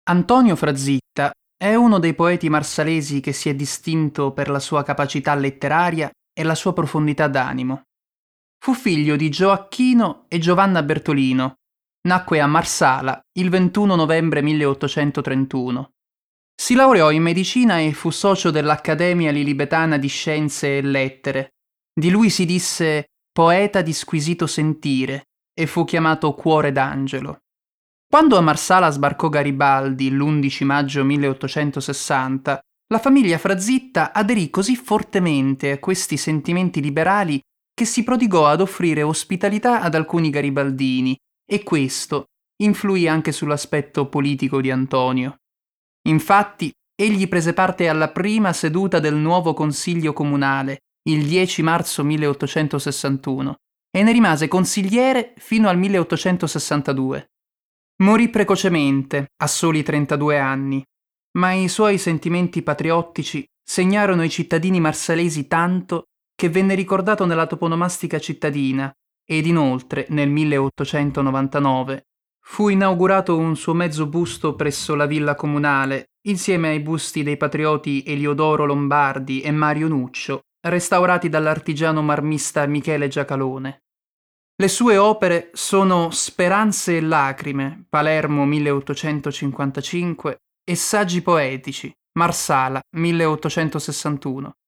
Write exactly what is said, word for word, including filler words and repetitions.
Antonio Frazitta è uno dei poeti marsalesi che si è distinto per la sua capacità letteraria e la sua profondità d'animo. Fu figlio di Gioacchino e Giovanna Bertolino. Nacque a Marsala il ventuno novembre milleottocentotrentuno. Si laureò in medicina e fu socio dell'Accademia Lilibetana di Scienze e Lettere. Di lui si disse poeta di squisito sentire e fu chiamato Cuore d'Angelo. Quando a Marsala sbarcò Garibaldi l'undici maggio milleottocentosessanta, la famiglia Frazitta aderì così fortemente a questi sentimenti liberali che si prodigò ad offrire ospitalità ad alcuni garibaldini, e questo influì anche sull'aspetto politico di Antonio. Infatti, egli prese parte alla prima seduta del nuovo Consiglio Comunale, il dieci marzo milleottocentosessantuno, e ne rimase consigliere fino al milleottocentosessantadue. Morì precocemente, a soli trentadue anni, ma i suoi sentimenti patriottici segnarono i cittadini marsalesi tanto che venne ricordato nella toponomastica cittadina ed inoltre, nel milleottocentonovantanove, fu inaugurato un suo mezzo busto presso la villa comunale, insieme ai busti dei patrioti Eliodoro Lombardi e Mario Nuccio, restaurati dall'artigiano marmista Michele Giacalone. Le sue opere sono Speranze e lacrime, Palermo milleottocentocinquantacinque, e Saggi poetici, Marsala milleottocentosessantuno.